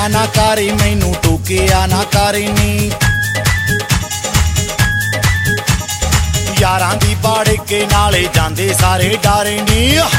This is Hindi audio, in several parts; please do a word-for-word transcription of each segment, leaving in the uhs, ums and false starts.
टोकिया ना करी मैनू टोकिया ना करी नी यारां दी बाड़ के नाले जांदे सारे डारे नी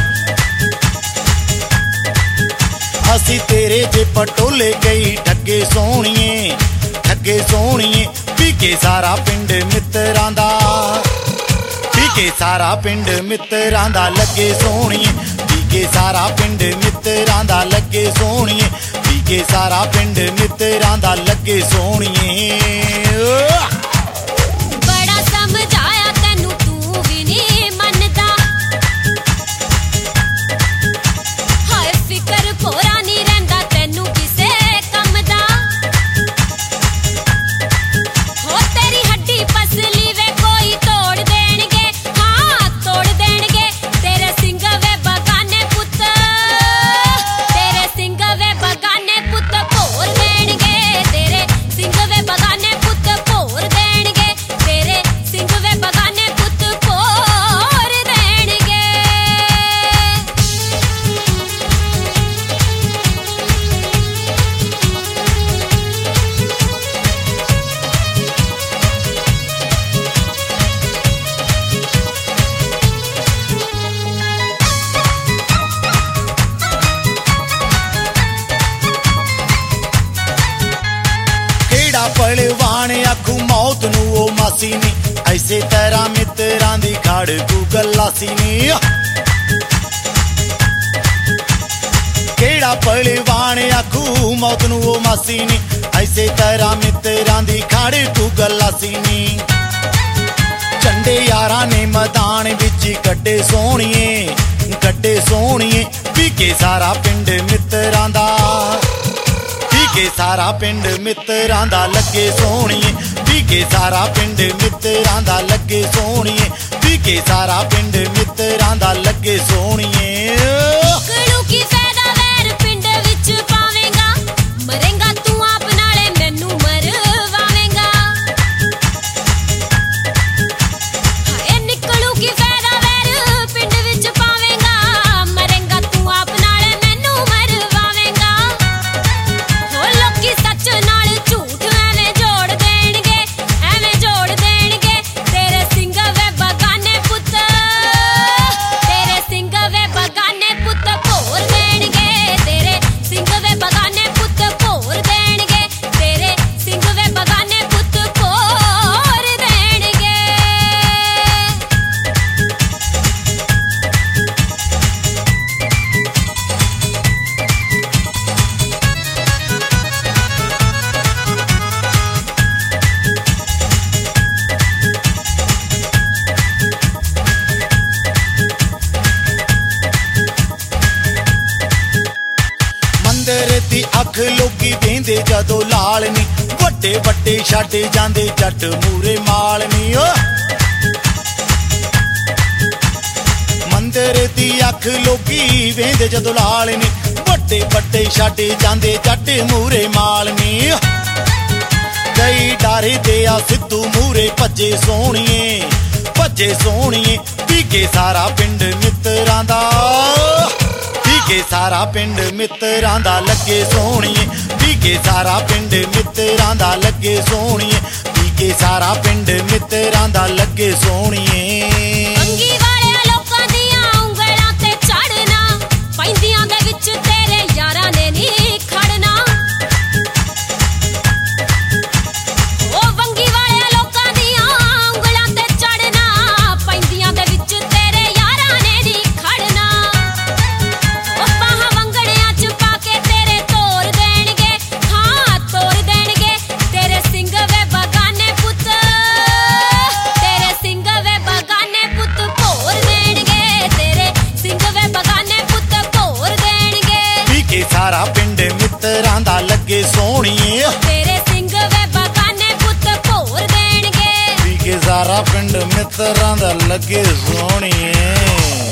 असी तेरे जे पटोले गई ठगे सोहणिए ठगे सोहणिए पीके सारा पिंड मित्रां दा पीके सारा पिंड मित्रां दा लगे सोहणिए पीके सारा पिंड मित्रां दा लगे सोहणिए पीके सारा पिंड मित्रां दा लगे सोहणिए बड़ा समझाया तैनू तू भी नहीं मनदा हाय फिकर कोरा नहीं रहिंदा तैनू किसे कम दा हो तेरी हड्डी पसली वे कोई तोड़ देणगे हाँ तोड़ देणगे तेरे सिंह वे बगाने पुत तेरे सिंह वे बगाने पुत भोर देणगे तेरे सिंह वे बगाने पुत भोर देणगे तेरे सिंह वे बगाने पुत भोर देणगे केड़ा पहलवान आखू मौत नू ओ मासी नी ऐसे तरह मित्रां दी खाड़ तू गलासी नी केड़ा पहलवान आखू मौत नू ओ मासी नी ऐसे तरह मित्रां दी खाड़ तू गलासी नी झंडे यारां ने मैदान विच कड्डे सोहणिए कड्डे सोहणिए पीके सारा पिंड मित्रां दा पीके सारा पिंड मित्रां दा लगे सोहणिए पीके सारा पिंड मित्रां दा लगे सोहणिए पीके सारा पिंड मित्रां दा लगे सोहणिए कड़ू की फायदा वैर पिंड विच पावेंगा मरेंगा तू आप नाले मैनू मरवावेंगा हाय निकलू की फायदा वैर पिंड विच पावेंगा मरेंगा तू आप नाले मैनू मरवावेंगा हो लोकी सच नाल झूठ एवें जोड़ देणगे एवें जोड़ देणगे तेरे सिंह वे बगाने पुत तेरे सिंह वे बगाने पुत भोर देणगे तेरे सिंह वे बगाने पुत भोर देणगे तेरे सिंह वे बगाने पुत भोर देणगे मंदिर दी अख लोकी वेंदे जदों लाल नी वड्डे वड्डे छड्ड जांदे जट मूरे माल नी ओ मंदिर दी अख लोकी वेंदे जदों लाल नी वड्डे वड्डे छड्ड जांदे जट मूरे माल नी कई डारे दे आ सिद्धू मूरे भज्जे सोहणिए भज्जे सोहणिए पीके सारा पिंड मित्रां दा पीके सारा पिंड मित्रां दा लगे सोहणिए पीके सारा पिंड मित्रां दा लगे सोहणिए पीके सारा पिंड मित्रां दा लगे सोहणिए अंगी वाले लोकां दियां उंगलां ते चढ़ना पैंदियां दे विच तेरे यारां ने नी खड़ना ओ वंगी वाले लोकां दियां उंगलां ते चढ़ना पैंदियां दे विच तेरे यारां ने नी खड़ना ओ बाहां वंगड़ियां च पाके तेरे तोड़ देणगे हाँ तोड़ देणगे तेरे सिंह वे बगाने पुत तेरे सिंह वे बगाने पुत भोर देणगे तेरे सिंह वे बगाने पुत भोर देणगे पीके सारा पिंड मित्रां दा लगे सोहणिए तेरे सिंह वे बगाने पुत भोर देणगे पीके सारा पिंड मित्रां दा लगे सोहणिए।